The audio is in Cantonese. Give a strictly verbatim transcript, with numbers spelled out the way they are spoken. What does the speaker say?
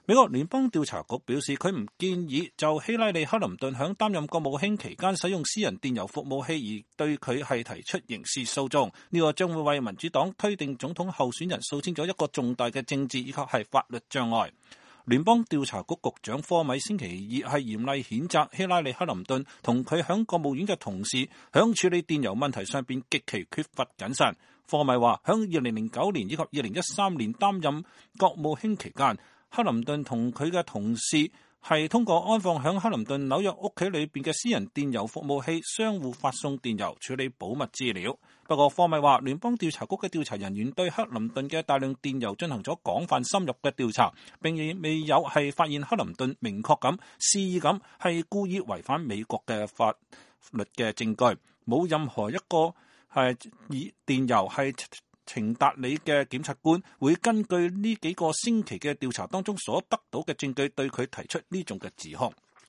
美國聯邦調查局表示，佢唔建議就希拉里·克林頓響擔任國務卿期間使用私人電郵服務器而對佢係提出刑事訴訟。呢個將會為民主黨推定總統候選人掃清咗一個重大嘅政治以及係法律障礙。聯邦調查局局長科米星期二係嚴厲譴責希拉里·克林頓同佢響國務院嘅同事響處理電郵問題上邊極其缺乏謹慎。科米話，響二零零九年以及二零一三年擔任國務卿期間，克林頓同佢嘅同事係通過安放響克林頓紐約屋企裏邊嘅私人電郵服務器相互發送電郵處理保密資料。不過科米話，聯邦調查局嘅調查人員對克林頓嘅大量電郵進行咗廣泛深入嘅調查，並亦未有係發現克林頓明確咁肆意咁係故意違反美國嘅法律嘅證據，冇任何一個係以電郵係程達理嘅檢察官會根據呢幾個星期嘅調查當中所得到嘅證據對佢提出呢種嘅指控。